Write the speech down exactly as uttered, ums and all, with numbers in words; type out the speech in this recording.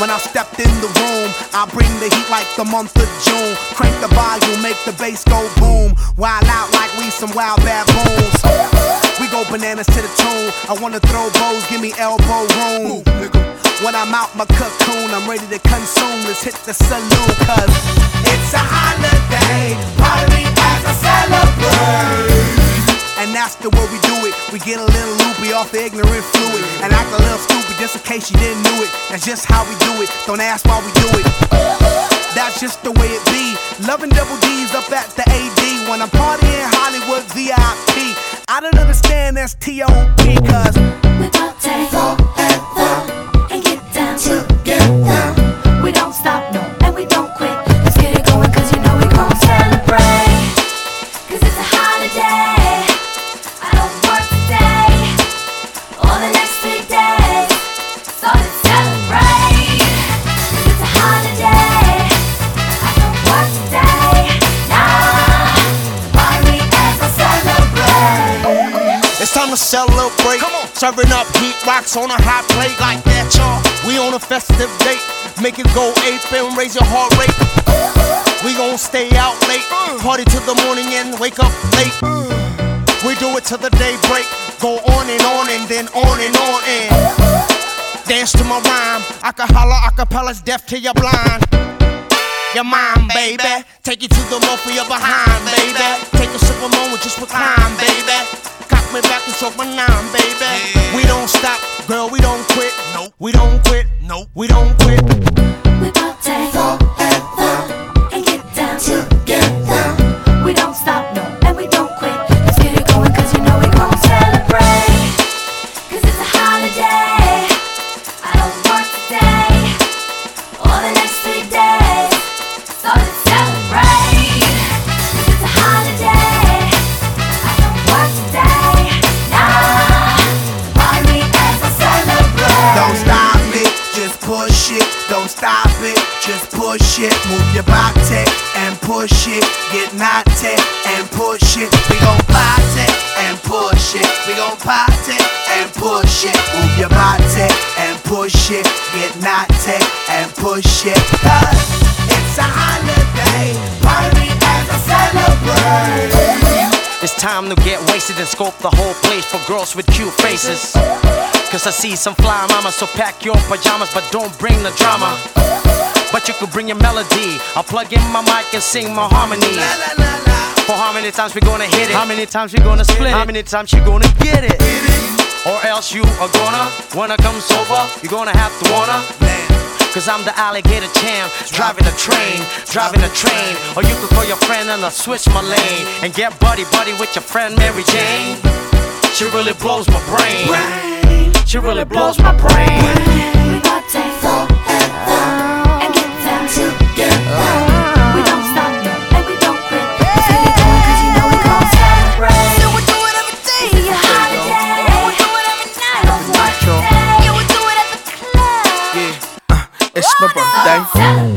When I stepped in the room, I bring the heat like the month of June. Crank the volume, make the bass go boom. Wild out like we some wild baboons. We go bananas to the tune. I wanna throw bows, give me elbow room. When I'm out my cocoon, I'm ready to consume. Let's hit the saloon, cause it's a holiday. Party as I celebrate. And that's the way we do it. We get a little loopy off the ignorant fluid and act a little stupid just in case you didn't know it. That's just how we do it. Don't ask why we do it. That's just the way it be. Loving double D's up at the A D when I'm partying Hollywood V I P. I don't understand that's T O P cause we party forever and get down together. We don't stop, no, and we don't quit. Let's get it going cause you know we gon' celebrate. Cause it's a holiday. I don't work today or the next three days. So let's celebrate. Cause it's a holiday. I don't work today. Nah, party as I celebrate. It's time to celebrate. Come on. Serving up heat rocks on a hot plate like that, y'all. We on a festive date. Make it go ape and raise your heart rate. We gon' stay out late, party till the morning and wake up late. We do it till the day break. Go on and on and then on and on and dance to my rhyme. I can holler, acapella's deaf till you're blind. Your mind, baby. Take you to the more for your behind, baby. Take a simple moment, just recline, baby. Cock me back and choke my nine, baby. Yeah. We don't stop, girl, we don't quit. Nope. We don't quit. Nope. We don't quit. We party forever and get down together. We don't stop, no, and we don't quit. Let's get it going cause you know we gon' celebrate. Cause it's a holiday. I don't work today or the next three days. So let's celebrate. Cause it's a holiday. I don't work today. Nah, party as I celebrate. don't stop it, just push it. Don't stop it, just push it. Move your body and push it. Get naughty and push it. We gon' party and push it. We gon' party and push it. Move your body and push it. Get naughty and push it. Cause it's a holiday. Party as I celebrate. It's time to get wasted and scope the whole place for girls with cute faces. Cause I see some fly mamas, so pack your pajamas, but don't bring the drama. But you could bring your melody. I'll plug in my mic and sing my harmony. For how many times we gonna hit it? How many times we gonna split it? How many times you gonna get it? Or else you are gonna, when I come sober, you're gonna have to wanna. Cause I'm the alligator champ, driving a train, driving a train. Or you could call your friend and I'll switch my lane and get buddy buddy with your friend Mary Jane. She really blows my brain. She really blows my brain. We party forever and get down together. We don't stop, no, and we don't quit. Let's get it going cause you know we gon' celebrate. So we do it every day. It's a holiday. Yeah, we do it every night. I don't work today. Yeah, we do it at the club. Yeah, uh, it's my birthday.